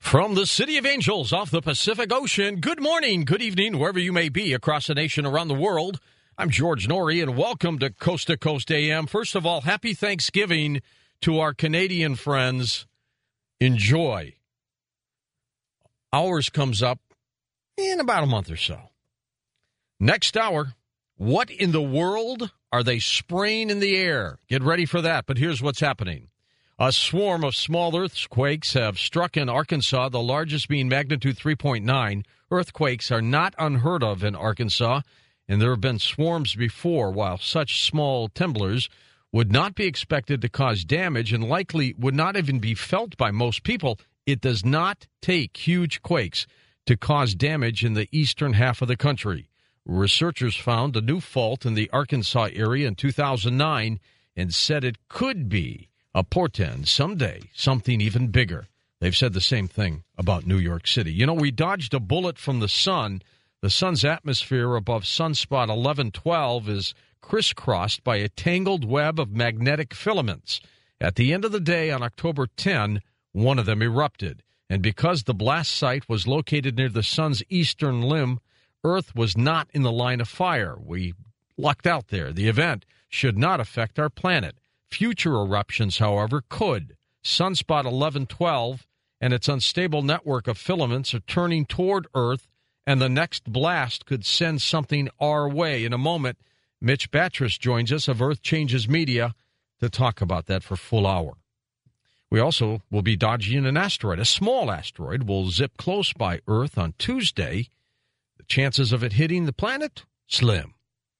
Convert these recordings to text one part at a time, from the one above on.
From the City of Angels off the Pacific Ocean, good morning, good evening, wherever you may be across the nation, around the world. I'm George Norrie, and welcome to Coast AM. First of all, happy Thanksgiving to our Canadian friends. Enjoy. Ours comes up in about a month or so. Next hour, what in the world are they spraying in the air? Get ready for that, but here's what's happening. A swarm of small earthquakes have struck in Arkansas, the largest being magnitude 3.9. Earthquakes are not unheard of in Arkansas, and there have been swarms before. While such small tremblers would not be expected to cause damage and likely would not even be felt by most people, it does not take huge quakes to cause damage in the eastern half of the country. Researchers found a new fault in the Arkansas area in 2009 and said it could be a portend someday something even bigger. They've said the same thing about New York City. You know, we dodged a bullet from the sun. The sun's atmosphere above sunspot 1112 is crisscrossed by a tangled web of magnetic filaments. At the end of the day on October 10, one of them erupted. And because the blast site was located near the sun's eastern limb, Earth was not in the line of fire. We lucked out there. The event should not affect our planet. Future eruptions, however, could. Sunspot 1112 and its unstable network of filaments are turning toward Earth, and the next blast could send something our way. In a moment, Mitch Batrus joins us of Earth Changes Media to talk about that for a full hour. We also will be dodging an asteroid. A small asteroid will zip close by Earth on Tuesday. The chances of it hitting the planet? Slim.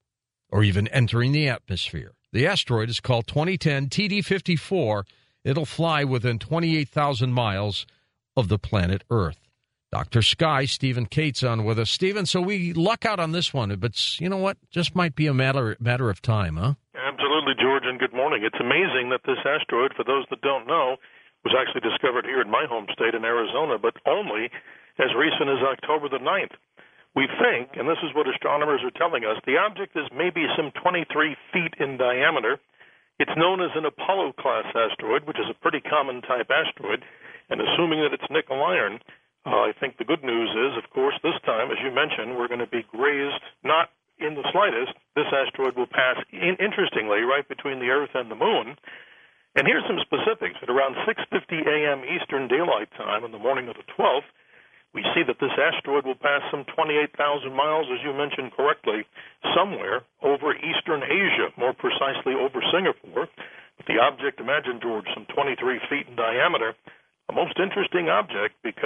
Or even entering the atmosphere. The asteroid is called 2010 TD54. It'll fly within 28,000 miles of the planet Earth. Dr. Sky, Stephen Cates on with us. Stephen, so we luck out on this one, but you know what? Just might be a matter of time, huh? Absolutely, George, and good morning. It's amazing that this asteroid, for those that don't know, was actually discovered here in my home state in Arizona, but only as recent as October the 9th. We think, and this is what astronomers are telling us, the object is maybe some 23 feet in diameter. It's known as an Apollo-class asteroid, which is a pretty common type asteroid, and assuming that it's nickel iron, I think the good news is, of course, this time, as you mentioned, we're going to be grazed, not in the slightest. This asteroid will pass, interestingly, right between the Earth and the Moon. And here's some specifics. At around 6:50 a.m. Eastern Daylight Time on the morning of the 12th, we see that this asteroid will pass some 28,000 miles, as you mentioned correctly, somewhere over eastern Asia, more precisely over Singapore. But the object, imagine, George, some 23 feet in diameter, a most interesting object because